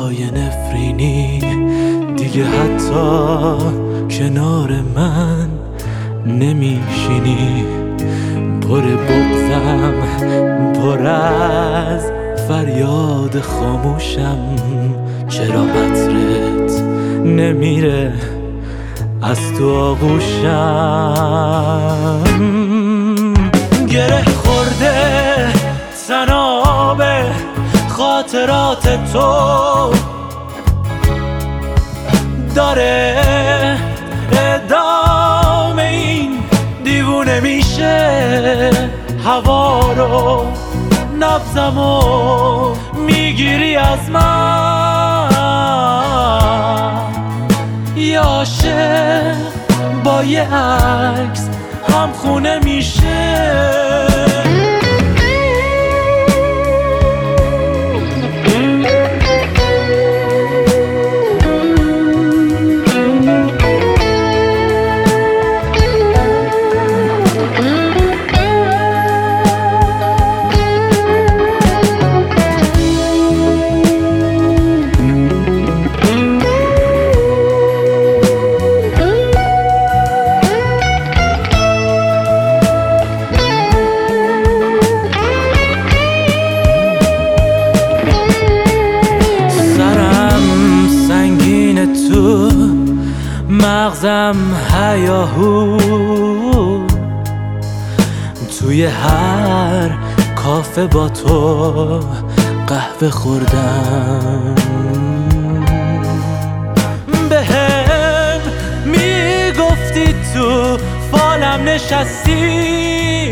جای نفرینی دیگه حتی کنار من نمیشینی. پر بغضم پر از فریاد خاموشم، چرا عطرت نمیره از تو آغوشم. گره خورده تناب خاطرات تو داره ادامه، این دیوونه میشه هوا رو، نبضمو میگیری از من. یه عاشق با یه عکس هم خونه میشه. تو مغزم هیاهو، توی هر کافه با تو قهوه خوردم. بهم میگفتی تو فالم نشستی،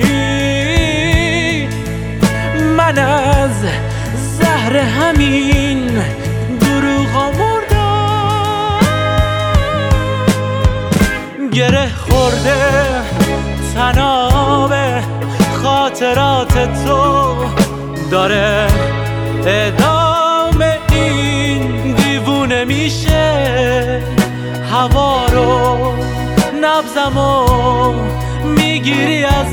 من از زهر همین دروغا مردم. گره خورده تناب خاطرات تو داره ادامه، این دیوونه میشه هوا رو، نبضمو میگیری از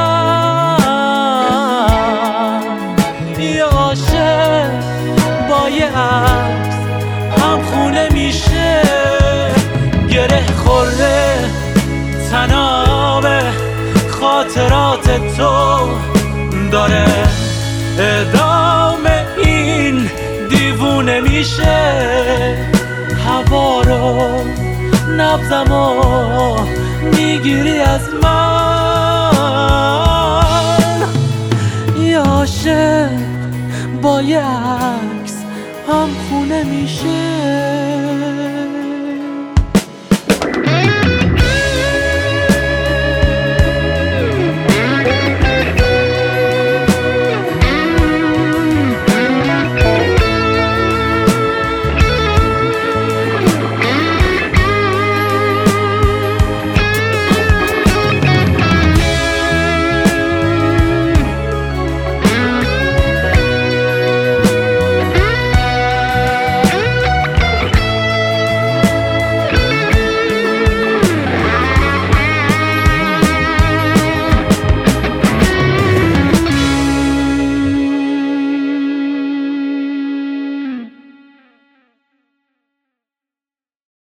من. یه عاشق با یه عکس هم خونه میشه. گره خورده تناب خاطرات تو داره ادامه، این دیوونه میشه هوا رو، نبضمو میگیری از من. یه عاشق با یه عکس هم خونه میشه.